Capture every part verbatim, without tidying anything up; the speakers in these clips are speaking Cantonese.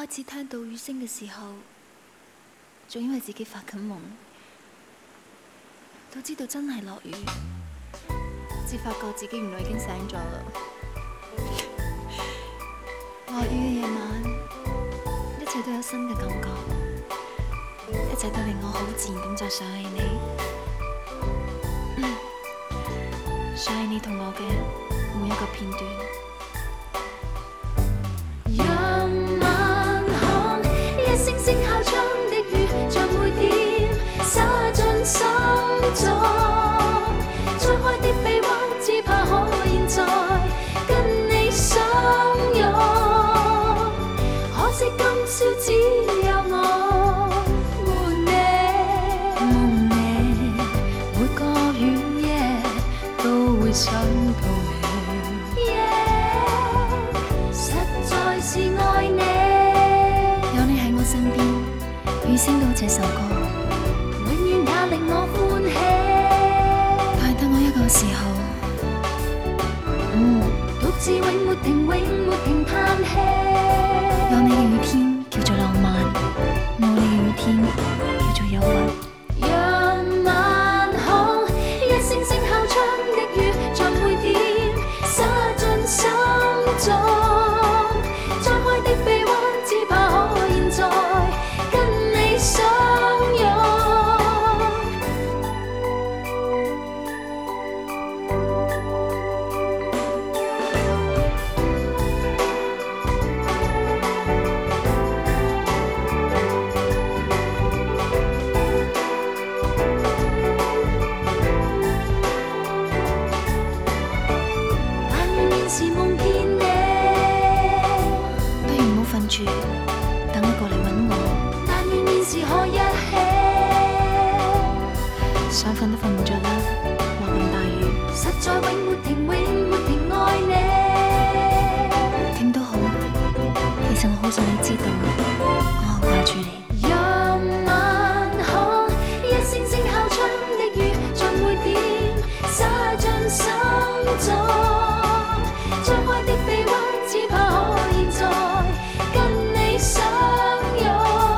開始聽到雨聲嘅時候，仲以為自己發緊夢，到知道真係落雨，至發覺自己原來已經醒咗啦。落雨嘅夜晚，一切都有新嘅感覺，一切都令我好自然咁就想起你，嗯、想起你同我嘅每一個片段。聲聲敲窗的雨，像每點灑進心中。再開的臂彎，只怕可現在跟你相擁。可惜今宵只有我沒你，夢你，每個雨夜都會想到你。Yeah, 實在是愛你。身邊雨聲到這首歌，永遠也令我歡喜。但係得我一個時候，嗯，獨自永沒停，永沒停嘆氣。有你嘅雨天叫做浪漫，冇你嘅雨天叫做憂鬱。讓晚空一聲聲敲窗的雨，像每點灑進心中。再開的臂彎，只怕可現在跟你相擁。但願現時夢見你，不如唔好瞓住，等我過嚟搵我。但願現時可一起，想瞓都瞓唔着啦，落咁大雨，實在永沒停，永沒停愛你。點都好，其實我好想你知道，我好掛住你。讓晚空一聲聲敲窗的雨，像每點灑進心中。再開的臂彎，只怕可現在跟你相擁。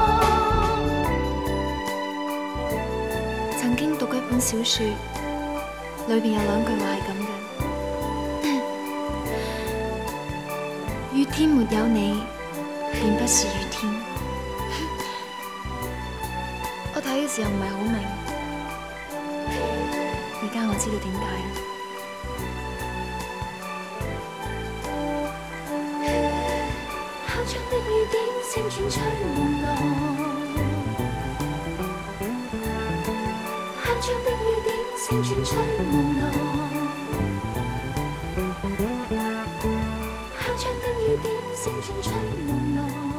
曾經讀過一本小說，裏邊有兩句話係咁嘅：雨天沒有你，便不是雨天。我睇嘅時候唔係好明，而家我知道點解啦。敲窗的雨點，聲轉吹朦朧。敲窗的雨點，聲轉吹朦朧。敲窗的雨點，聲轉吹朦朧。